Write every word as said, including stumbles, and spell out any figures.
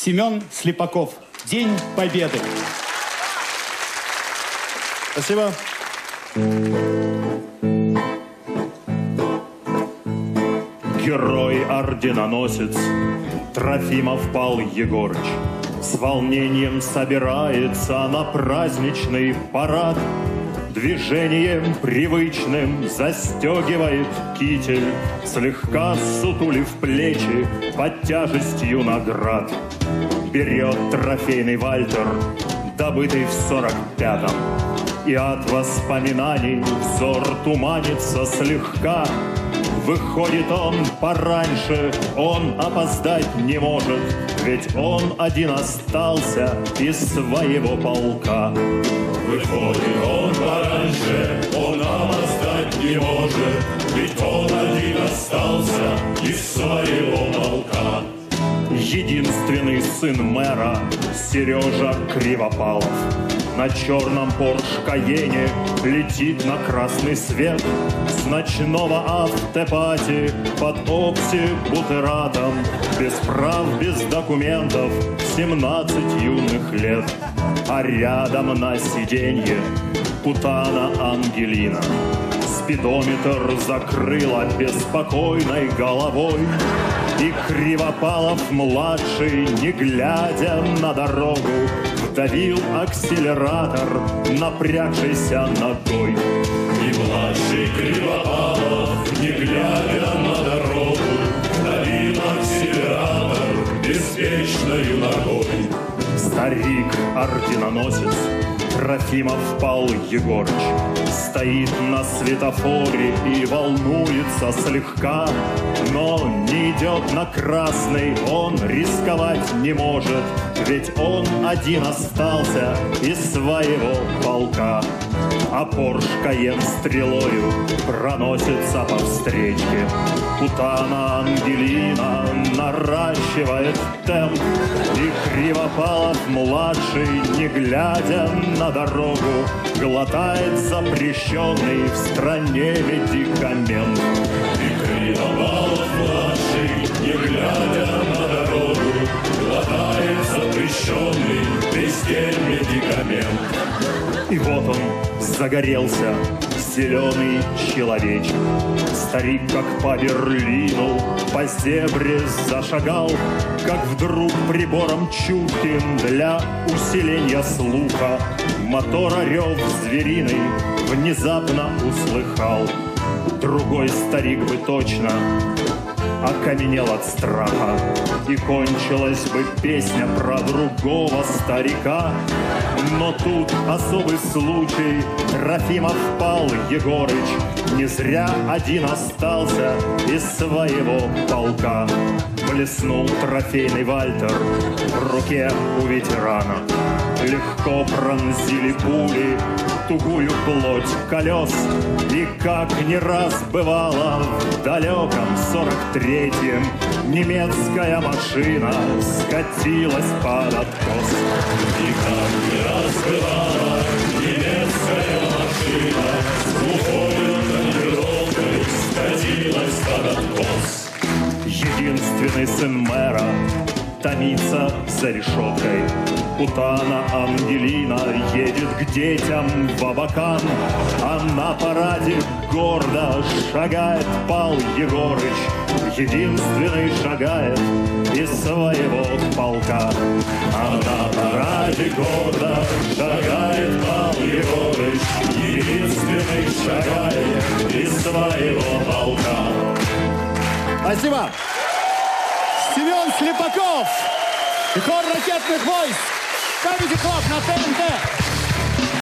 Семен Слепаков. День Победы. Спасибо. Герой-орденоносец Трофимов Пал Егорыч с волнением собирается на праздничный парад. Движением привычным застегивает китель, слегка сутулив плечи под тяжестью наград. Берет трофейный вальтер, добытый в сорок пятом, и от воспоминаний взор туманится слегка. Выходит он пораньше, он опоздать не может, ведь он один остался из своего полка. Выходит он пораньше, он опоздать не может, ведь он один остался из своего полка. Единственный сын мэра Сережа Кривопалов на черном Порш Каене летит на красный свет с ночного автопати под оксибутератом, без прав, без документов, семнадцать юных лет. А рядом на сиденье путана Ангелина. Спидометр закрыла беспокойной головой, и Кривопалов-младший, не глядя на дорогу, вдавил акселератор, напрягшийся ногой. И младший Кривопалов, не глядя на дорогу, вдавил акселератор беспечною ногой. Старик-орденоносец Трофимов Пал Егорыч стоит на светофоре и волнуется слегка, но не идет на красный, он рисковать не может, ведь он один остался из своего полка. А Порш Каен стрелою проносится по встречке. Путана Ангелина наращивает темп, и Кривопалов-младший, не глядя на дорогу, глотает запрещенный в стране медикамент. И Кривопалов-младший, не глядя на дорогу, глотает запрещенный везде медикамент. И вот он загорелся, зеленый человечек. Старик, как по Берлину, по зебре зашагал, как вдруг прибором чутким для усиления слуха мотора рев звериный внезапно услыхал. Другой старик бы точно окаменел от страха, и кончилась бы песня про другого старика. Но тут особый случай, Трофимов Пал Егорыч не зря один остался из своего полка. Блеснул трофейный вальтер в руке у ветерана. Легко пронзили пули тугую плоть колес, и как не раз бывало в далеком сорок третьем немецкая машина скатилась под откос. И как не раз бывало, немецкая машина с глухой тонировкой скатилась под откос. Единственный сын мэра томится за решеткой. Путана Ангелина едет к детям в Абакан, а на параде гордо шагает Пал Егорыч, единственный шагает из своего полка. А на параде гордо шагает Пал Егорыч, единственный шагает из своего полка. Спасибо. Семен Слепаков, хор ракетных войск, Камеди Клаб на ТНТ.